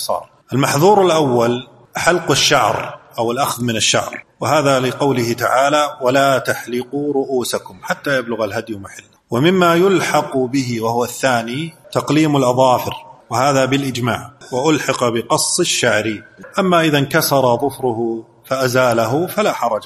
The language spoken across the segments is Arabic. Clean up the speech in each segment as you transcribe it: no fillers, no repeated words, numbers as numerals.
المحظور الأول حلق الشعر أو الأخذ من الشعر، وهذا لقوله تعالى ولا تحلقوا رؤوسكم حتى يبلغ الهدي محله. ومما يلحق به وهو الثاني تقليم الأظافر، وهذا بالإجماع، وألحق بقص الشعر. أما إذا انكسر ظفره فأزاله فلا حرج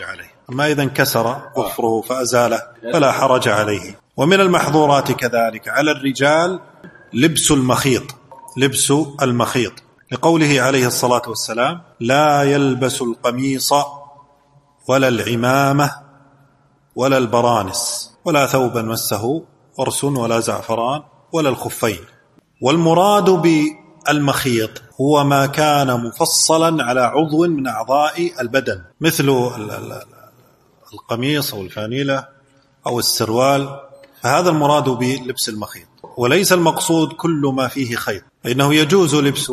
عليه. ومن المحظورات كذلك على الرجال لبس المخيط لقوله عليه الصلاة والسلام لا يلبس القميص ولا العمامة ولا البرانس ولا ثوبا مسه ورس ولا زعفران ولا الخفين. والمراد بالمخيط هو ما كان مفصلا على عضو من أعضاء البدن، مثل القميص أو الفانيلة أو السروال، فهذا المراد بلبس المخيط، وليس المقصود كل ما فيه خيط، فإنه يجوز لبس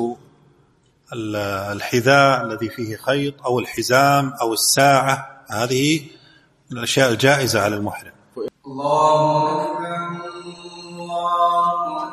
الحذاء الذي فيه خيط أو الحزام أو الساعة، هذه من الأشياء الجائزة على المحرم. الله أكبر الله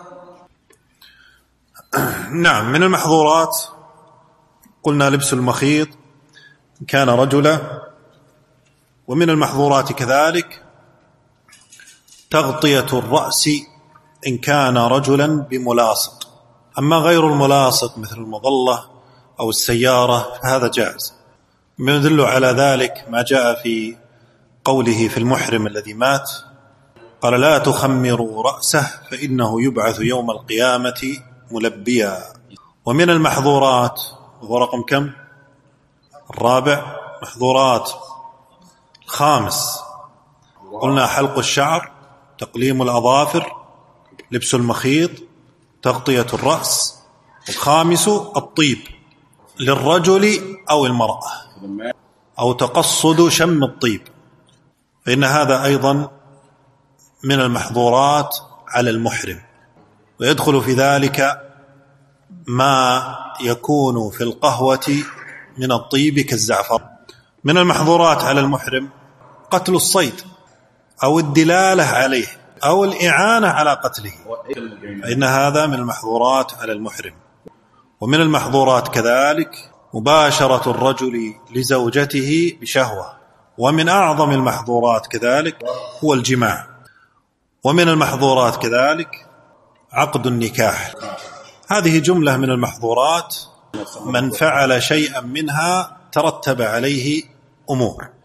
أكبر. نعم، من المحظورات قلنا لبس المخيط إن كان رجلا، ومن المحظورات كذلك تغطية الرأس إن كان رجلا بملاصق. أما غير الملاصق مثل المظلة أو السيارة فهذا جائز. ما يدل على ذلك ما جاء في قوله في المحرم الذي مات قال لا تخمروا رأسه فإنه يبعث يوم القيامة ملبيا. ومن المحظورات، وهو رقم كم؟ الرابع، محظورات الخامس قلنا حلق الشعر، تقليم الأظافر، لبس المخيط، تغطية الرأس. الخامس الطيب للرجل أو المرأة، أو تقصد شم الطيب، فإن هذا أيضا من المحظورات على المحرم. ويدخل في ذلك ما يكون في القهوة من الطيب كالزعفر. من المحظورات على المحرم قتل الصيد أو الدلالة عليه أو الإعانة على قتله، فإن هذا من المحظورات على المحرم. ومن المحظورات كذلك مباشرة الرجل لزوجته بشهوة، ومن أعظم المحظورات كذلك هو الجماع. ومن المحظورات كذلك عقد النكاح. هذه جملة من المحظورات من فعل شيئا منها ترتب عليه أمور.